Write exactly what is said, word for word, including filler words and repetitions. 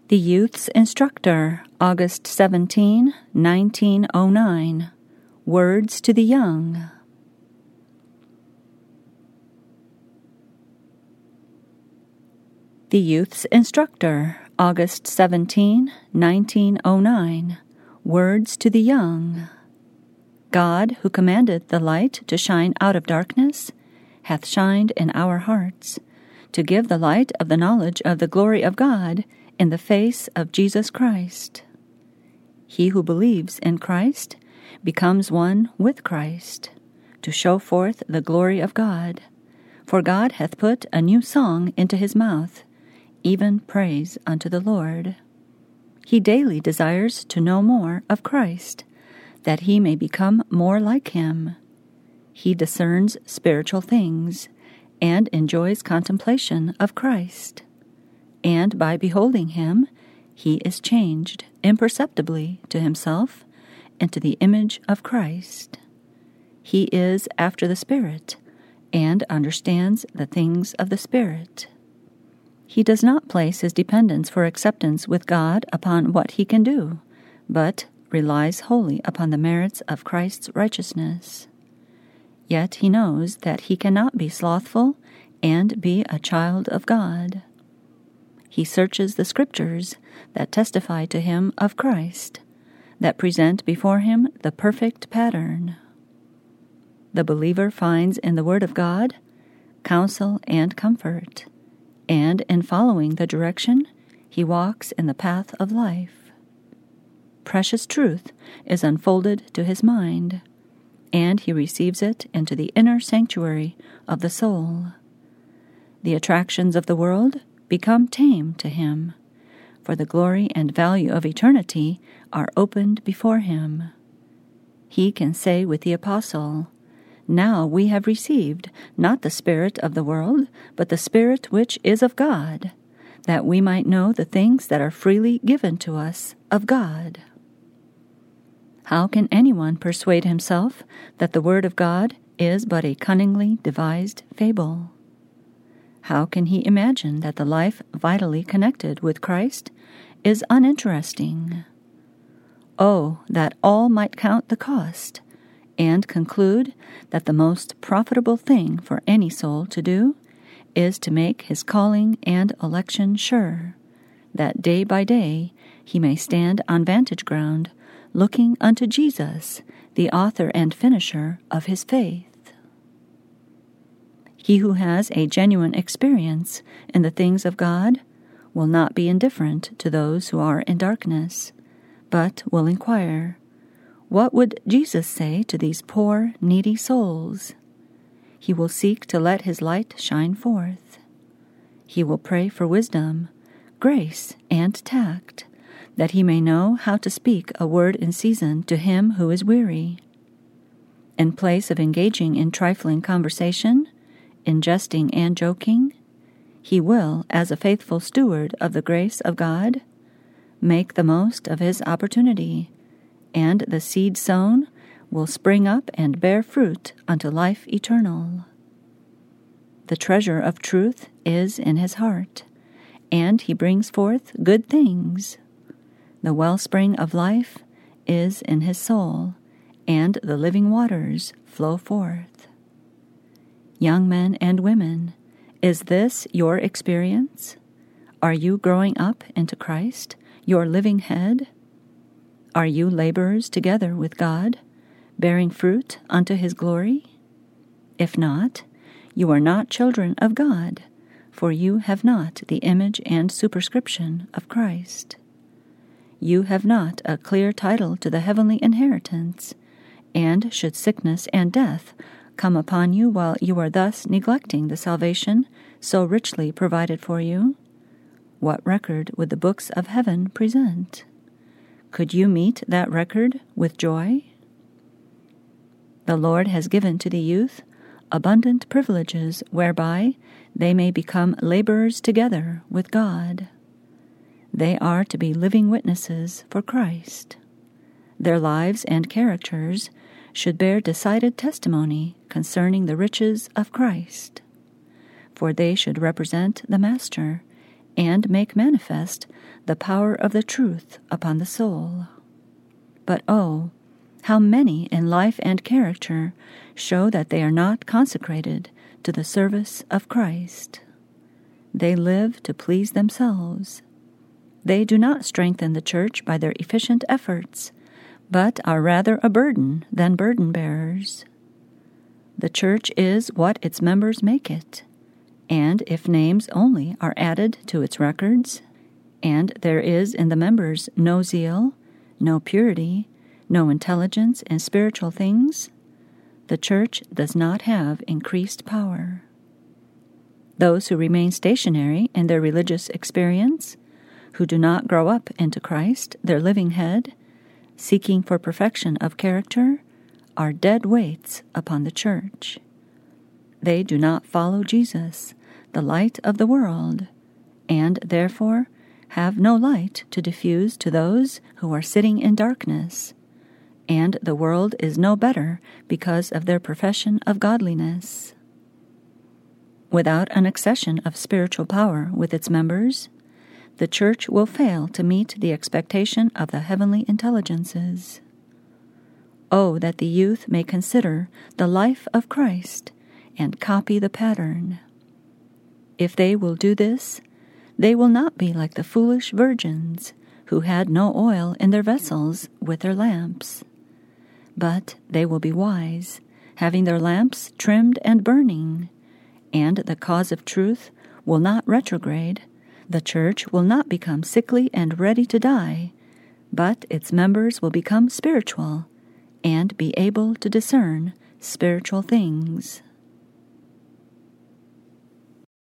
The Youth's Instructor, August seventeenth, nineteen oh nine. Words to the Young. The Youth's Instructor, August seventeenth, nineteen oh nine. Words to the Young. God, who commanded the light to shine out of darkness, hath shined in our hearts, to give the light of the knowledge of the glory of God in the face of Jesus Christ. He who believes in Christ becomes one with Christ, to show forth the glory of God. For God hath put a new song into his mouth, even praise unto the Lord. He daily desires to know more of Christ, that he may become more like him. He discerns spiritual things, and enjoys contemplation of Christ. And by beholding him, he is changed imperceptibly to himself into the image of Christ. He is after the Spirit, and understands the things of the Spirit. He does not place his dependence for acceptance with God upon what he can do, but relies wholly upon the merits of Christ's righteousness. Yet he knows that he cannot be slothful and be a child of God. He searches the Scriptures that testify to him of Christ, that present before him the perfect pattern. The believer finds in the Word of God counsel and comfort, and in following the direction, he walks in the path of life. Precious truth is unfolded to his mind, and he receives it into the inner sanctuary of the soul. The attractions of the world become tame to him, for the glory and value of eternity are opened before him. He can say with the apostle, "Now we have received not the spirit of the world, but the Spirit which is of God, that we might know the things that are freely given to us of God." How can anyone persuade himself that the Word of God is but a cunningly devised fable? How can he imagine that the life vitally connected with Christ is uninteresting? Oh, that all might count the cost, and conclude that the most profitable thing for any soul to do is to make his calling and election sure, that day by day he may stand on vantage ground, looking unto Jesus, the author and finisher of his faith. He who has a genuine experience in the things of God will not be indifferent to those who are in darkness, but will inquire, what would Jesus say to these poor, needy souls? He will seek to let his light shine forth. He will pray for wisdom, grace, and tact, that he may know how to speak a word in season to him who is weary. In place of engaging in trifling conversation, in jesting and joking, he will, as a faithful steward of the grace of God, make the most of his opportunity, and the seed sown will spring up and bear fruit unto life eternal. The treasure of truth is in his heart, and he brings forth good things. The wellspring of life is in his soul, and the living waters flow forth. Young men and women, is this your experience? Are you growing up into Christ, your living head? Are you laborers together with God, bearing fruit unto his glory? If not, you are not children of God, for you have not the image and superscription of Christ. You have not a clear title to the heavenly inheritance, and should sickness and death come upon you while you are thus neglecting the salvation so richly provided for you, what record would the books of heaven present? Could you meet that record with joy? The Lord has given to the youth abundant privileges whereby they may become laborers together with God. They are to be living witnesses for Christ. Their lives and characters should bear decided testimony concerning the riches of Christ, for they should represent the Master and make manifest the power of the truth upon the soul. But oh, how many in life and character show that they are not consecrated to the service of Christ. They live to please themselves. They do not strengthen the church by their efficient efforts, but are rather a burden than burden bearers. The church is what its members make it, and if names only are added to its records, and there is in the members no zeal, no purity, no intelligence in spiritual things, the church does not have increased power. Those who remain stationary in their religious experience, who do not grow up into Christ, their living head, seeking for perfection of character, are dead weights upon the church. They do not follow Jesus, the light of the world, and therefore have no light to diffuse to those who are sitting in darkness, and the world is no better because of their profession of godliness. Without an accession of spiritual power with its members, the church will fail to meet the expectation of the heavenly intelligences. Oh, that the youth may consider the life of Christ and copy the pattern. If they will do this, they will not be like the foolish virgins who had no oil in their vessels with their lamps. But they will be wise, having their lamps trimmed and burning, and the cause of truth will not retrograde. The church will not become sickly and ready to die, but its members will become spiritual and be able to discern spiritual things.